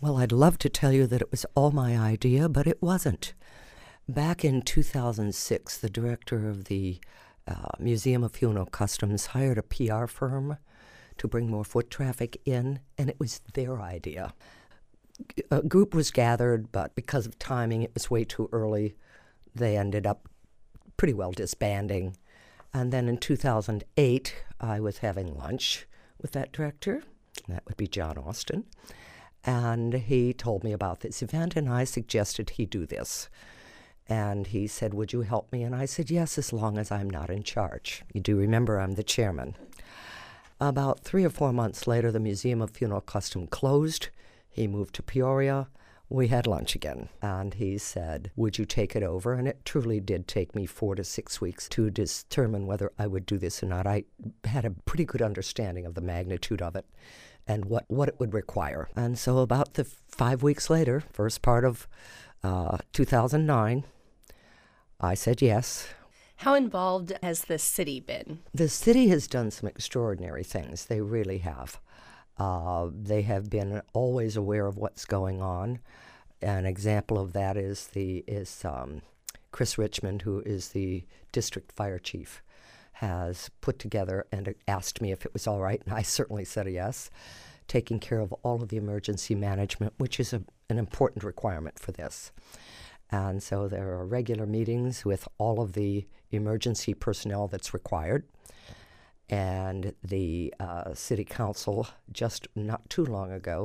Well, I'd love to tell you that it was all my idea, but it wasn't. Back in 2006, the director of the Museum of Funeral Customs hired a PR firm to bring more foot traffic in, and it was their idea. A group was gathered, but because of timing, it was way too early. They ended up pretty well disbanding. And then in 2008, I was having lunch with that director. That would be John Austin. And he told me about this event, and I suggested he do this. And he said, would you help me? And I said, yes, as long as I'm not in charge. You do remember I'm the chairman. About 3 or 4 months later, the Museum of Funeral Custom closed. He moved to Peoria. We had lunch again. And he said, would you take it over? And it truly did take me 4 to 6 weeks to determine whether I would do this or not. I had a pretty good understanding of the magnitude of it and what it would require. And so about 5 weeks later, first part of 2009, I said yes. How involved has the city been? The city has done some extraordinary things. They really have. They have been always aware of what's going on. An example of that is Chris Richmond, who is the district fire chief, has put together and asked me if it was all right, and I certainly said yes, taking care of all of the emergency management, which is an important requirement for this. And so there are regular meetings with all of the emergency personnel that's required. And the city council, just not too long ago,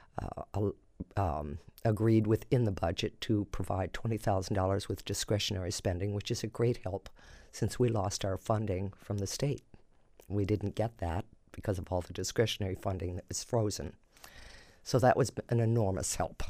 agreed within the budget to provide $20,000 with discretionary spending, which is a great help since we lost our funding from the state. We didn't get that because of all the discretionary funding that was frozen. So that was an enormous help.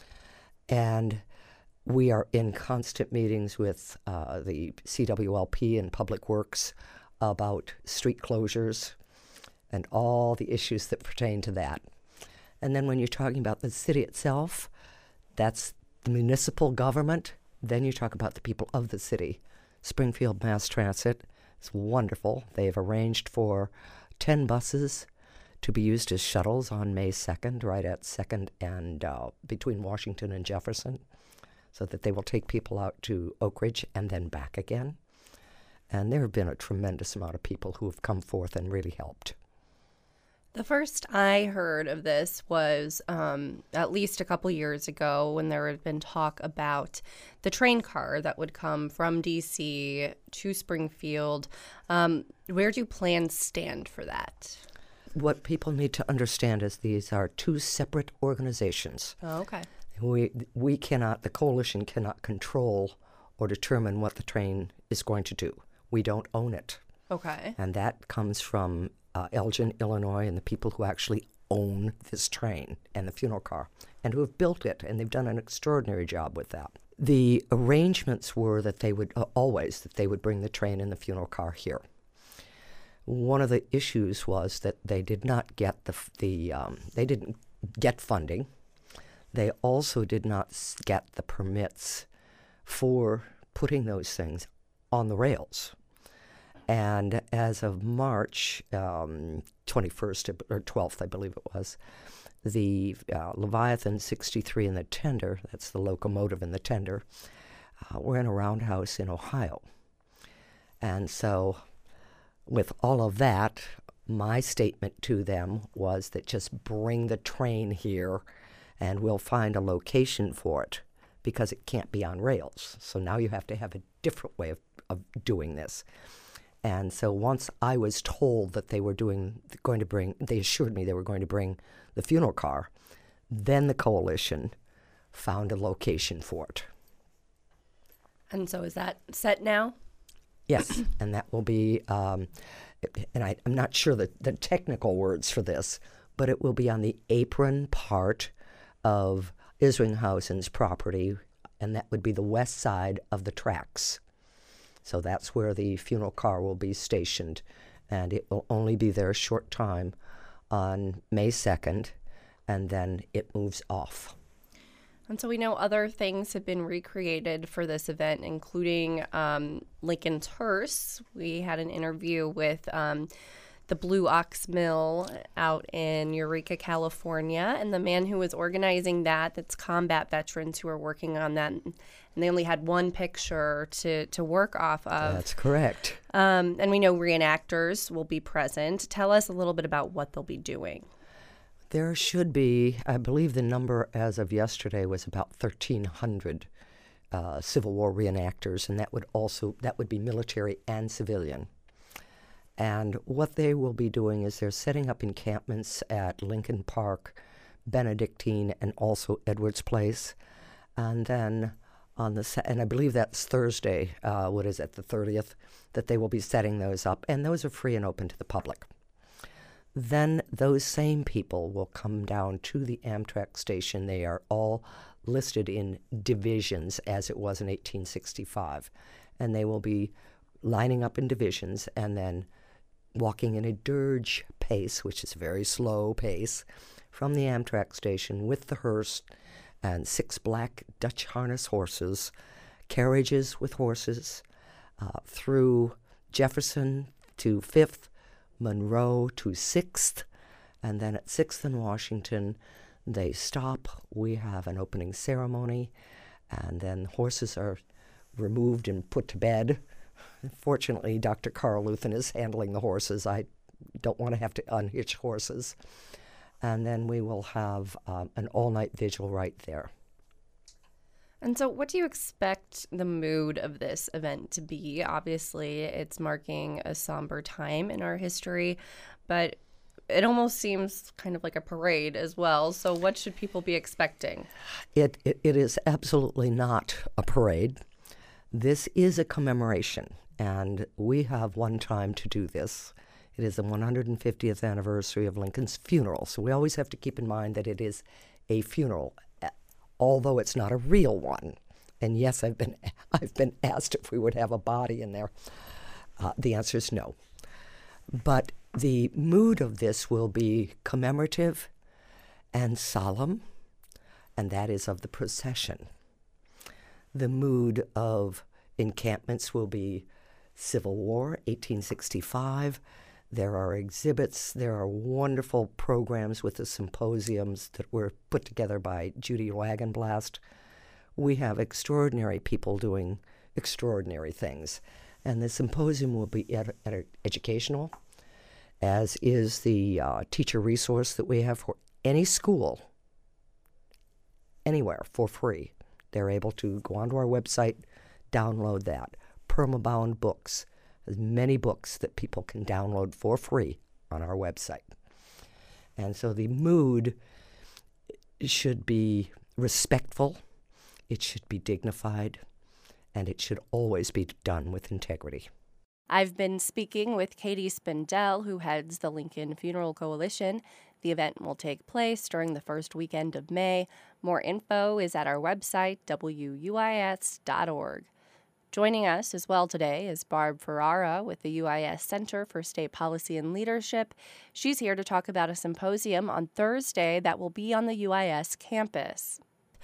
And we are in constant meetings with the CWLP and Public Works about street closures and all the issues that pertain to that. And then when you're talking about the city itself, that's the municipal government. Then you talk about the people of the city. Springfield Mass Transit is wonderful. They've arranged for 10 buses to be used as shuttles on May 2nd, right at 2nd and between Washington and Jefferson, so that they will take people out to Oak Ridge and then back again. And there have been a tremendous amount of people who have come forth and really helped. The first I heard of this was at least a couple years ago when there had been talk about the train car that would come from D.C. to Springfield. Where do plans stand for that? What people need to understand is these are two separate organizations. Oh, okay. We cannot, the coalition cannot control or determine what the train is going to do. We don't own it. Okay. And that comes from Elgin, Illinois, and the people who actually own this train and the funeral car and who have built it, and they've done an extraordinary job with that. The arrangements were that they would bring the train and the funeral car here. One of the issues was that they did not get they didn't get funding. They also did not get the permits for putting those things on the rails. And as of March 21st or 12th, I believe it was, the Leviathan 63 and the tender, that's the locomotive and the tender, were in a roundhouse in Ohio. And so with all of that, my statement to them was that just bring the train here and we'll find a location for it because it can't be on rails. So now you have to have a different way of doing this. And so once I was told that they assured me they were going to bring the funeral car, then the coalition found a location for it. And so is that set now? Yes, and that will be, and I'm not sure the technical words for this, but it will be on the apron part of Isringhausen's property, and that would be the west side of the tracks. So that's where the funeral car will be stationed, and it will only be there a short time on May 2nd, and then it moves off. And so we know other things have been recreated for this event, including Lincoln's hearse. We had an interview with the the Blue Ox Mill out in Eureka, California. And the man who was organizing that's combat veterans who are working on that. And they only had one picture to work off of. That's correct. And we know reenactors will be present. Tell us a little bit about what they'll be doing. There should be, I believe the number as of yesterday was about 1,300 Civil War reenactors, and that would be military and civilian. And what they will be doing is they're setting up encampments at Lincoln Park, Benedictine, and also Edwards Place. And then and I believe that's Thursday, the 30th, that they will be setting those up. And those are free and open to the public. Then those same people will come down to the Amtrak station. They are all listed in divisions, as it was in 1865. And they will be lining up in divisions and then walking in a dirge pace, which is a very slow pace, from the Amtrak station with the hearse and 6 black Dutch harness horses, carriages with horses, through Jefferson to 5th, Monroe to 6th, and then at 6th and Washington, they stop. We have an opening ceremony, and then horses are removed and put to bed. Fortunately, Dr. Carl Luthen is handling the horses. I don't want to have to unhitch horses. And then we will have an all-night vigil right there. And so what do you expect the mood of this event to be? Obviously, it's marking a somber time in our history, but it almost seems kind of like a parade as well. So what should people be expecting? It is absolutely not a parade. This is a commemoration, and we have one time to do this. It is the 150th anniversary of Lincoln's funeral, so we always have to keep in mind that it is a funeral, although it's not a real one. And yes, I've been asked if we would have a body in there. The answer is no. But the mood of this will be commemorative and solemn, and that is of the procession. The mood of encampments will be Civil War, 1865. There are exhibits. There are wonderful programs with the symposiums that were put together by Judy Wagenblast. We have extraordinary people doing extraordinary things. And the symposium will be educational, as is the teacher resource that we have for any school, anywhere, for free. They're able to go onto our website, download that. Permabound books. There's many books that people can download for free on our website. And so the mood should be respectful, it should be dignified, and it should always be done with integrity. I've been speaking with Katie Spindell, who heads the Lincoln Funeral Coalition. The event will take place during the first weekend of May. More info is at our website, wuis.org. Joining us as well today is Barb Ferrara with the UIS Center for State Policy and Leadership. She's here to talk about a symposium on Thursday that will be on the UIS campus.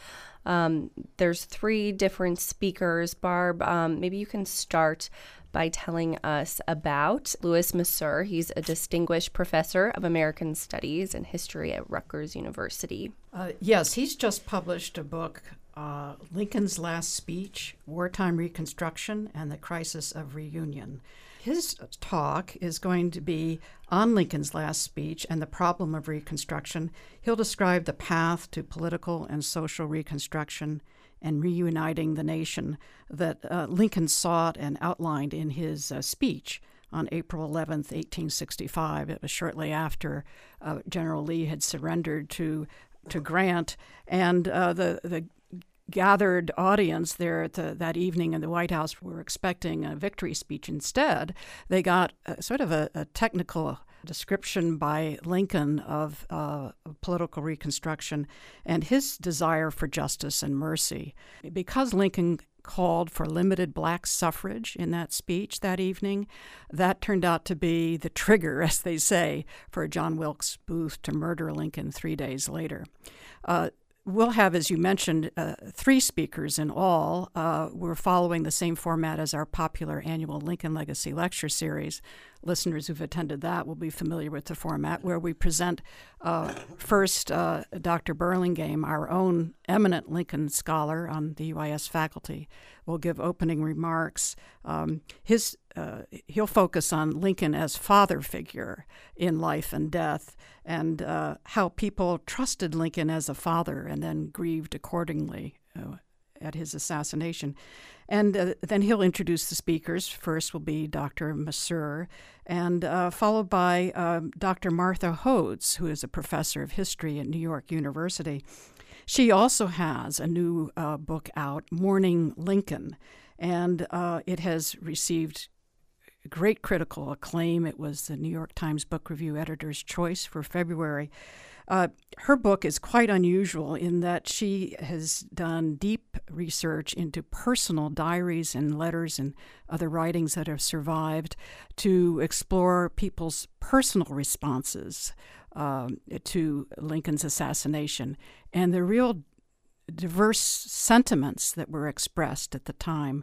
There's 3 different speakers. Barb, maybe you can start by telling us about Louis Masur. He's a distinguished professor of American Studies and History at Rutgers University. Yes, he's just published a book, Lincoln's Last Speech, Wartime Reconstruction and the Crisis of Reunion. His talk is going to be on Lincoln's last speech and the problem of Reconstruction. He'll describe the path to political and social reconstruction and reuniting the nation that Lincoln sought and outlined in his speech on April 11th, 1865. It was shortly after General Lee had surrendered to Grant, and the gathered audience there that evening in the White House were expecting a victory speech. Instead, they got sort of a technical description by Lincoln of political reconstruction and his desire for justice and mercy. Because Lincoln called for limited black suffrage in that speech that evening, that turned out to be the trigger, as they say, for John Wilkes Booth to murder Lincoln 3 days later. we'll have, as you mentioned, 3 speakers in all. We're following the same format as our popular annual Lincoln Legacy Lecture Series. Listeners who've attended that will be familiar with the format, where we present first Dr. Burlingame, our own eminent Lincoln scholar on the UIS faculty, will give opening remarks. He'll focus on Lincoln as father figure in life and death, and how people trusted Lincoln as a father and then grieved accordingly at his assassination. And then he'll introduce the speakers. First will be Dr. Masseur, and followed by Dr. Martha Hodes, who is a professor of history at New York University. She also has a new book out, Mourning Lincoln, and it has received great critical acclaim. It was the New York Times Book Review Editor's Choice for February. Her book is quite unusual in that she has done deep research into personal diaries and letters and other writings that have survived to explore people's personal responses to Lincoln's assassination and the real diverse sentiments that were expressed at the time.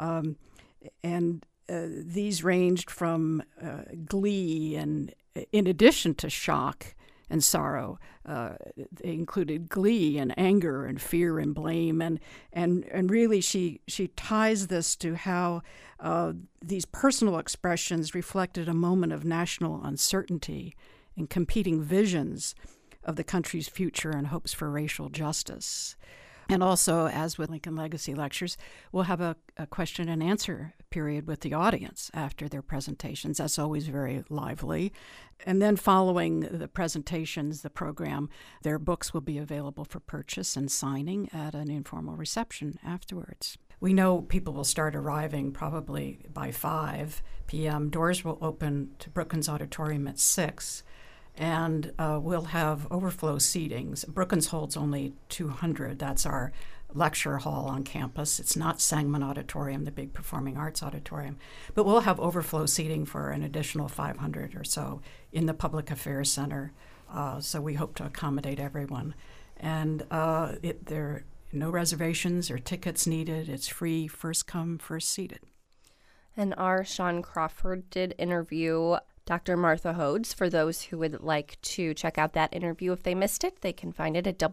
These ranged from glee and, in addition to shock and sorrow, they included glee and anger and fear and blame, and really she ties this to how these personal expressions reflected a moment of national uncertainty and competing visions of the country's future and hopes for racial justice. And also, as with Lincoln Legacy Lectures, we'll have a question and answer period with the audience after their presentations. That's always very lively. And then following the presentations, the program, their books will be available for purchase and signing at an informal reception afterwards. We know people will start arriving probably by 5 p.m. Doors will open to Brookins Auditorium at 6. And we'll have overflow seatings. Brookins holds only 200. That's our lecture hall on campus. It's not Sangamon Auditorium, the big performing arts auditorium. But we'll have overflow seating for an additional 500 or so in the Public Affairs Center. So we hope to accommodate everyone. And there are no reservations or tickets needed. It's free, first come, first seated. And our Sean Crawford did interview Dr. Martha Hodes. For those who would like to check out that interview if they missed it, they can find it at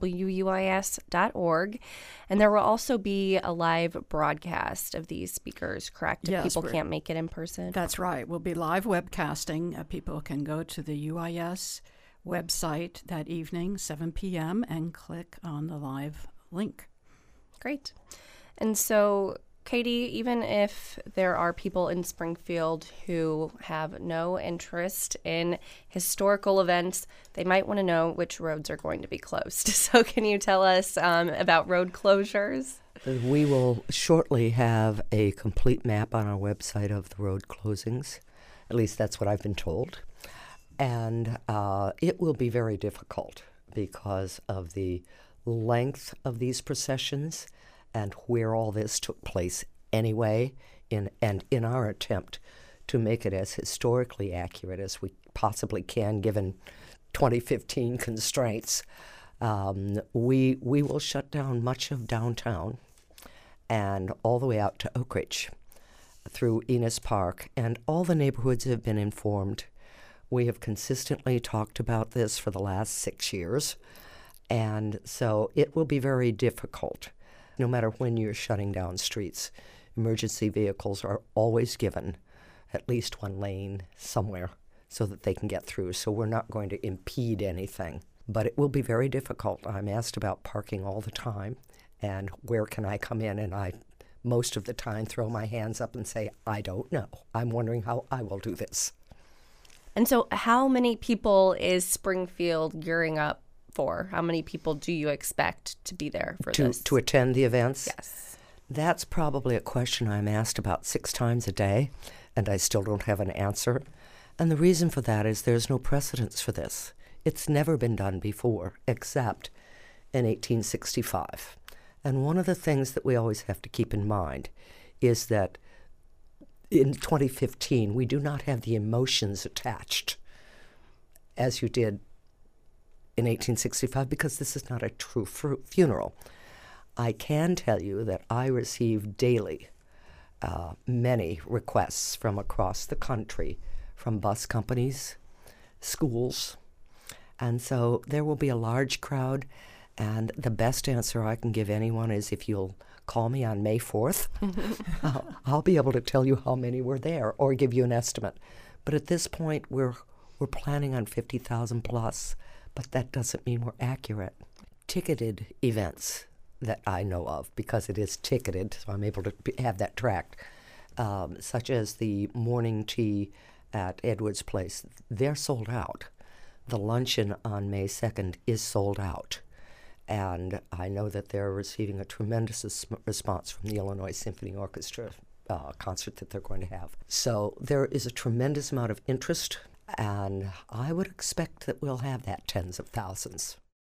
wuis.org. And there will also be a live broadcast of these speakers, correct? If people can't make it in person. That's right. We'll be live webcasting. People can go to the UIS website that evening, 7 p.m., and click on the live link. Great. And so, Katie, even if there are people in Springfield who have no interest in historical events, they might want to know which roads are going to be closed. So can you tell us about road closures? We will shortly have a complete map on our website of the road closings. At least that's what I've been told. And it will be very difficult because of the length of these processions and where all this took place anyway, in our attempt to make it as historically accurate as we possibly can, given 2015 constraints. We will shut down much of downtown and all the way out to Oak Ridge through Enos Park, and all the neighborhoods have been informed. We have consistently talked about this for the last 6 years, and so it will be very difficult. No matter when you're shutting down streets, emergency vehicles are always given at least one lane somewhere so that they can get through. So we're not going to impede anything. But it will be very difficult. I'm asked about parking all the time and where can I come in, and I most of the time throw my hands up and say, I don't know. I'm wondering how I will do this. And so how many people is Springfield gearing up for? How many people do you expect to be there for this? To attend the events? Yes. That's probably a question I'm asked about 6 times a day, and I still don't have an answer. And the reason for that is there's no precedence for this. It's never been done before, except in 1865. And one of the things that we always have to keep in mind is that in 2015, we do not have the emotions attached as you did in 1865 because this is not a true funeral. I can tell you that I receive daily many requests from across the country, from bus companies, schools, and so there will be a large crowd, and the best answer I can give anyone is if you'll call me on May 4th, I'll be able to tell you how many were there or give you an estimate. But at this point, we're planning on 50,000 plus, but that doesn't mean we're accurate. Ticketed events that I know of, because it is ticketed, so I'm able to have that tracked, such as the morning tea at Edwards Place, they're sold out. The luncheon on May 2nd is sold out. And I know that they're receiving a tremendous response from the Illinois Symphony Orchestra concert that they're going to have. So there is a tremendous amount of interest, and I would expect that we'll have that tens of thousands.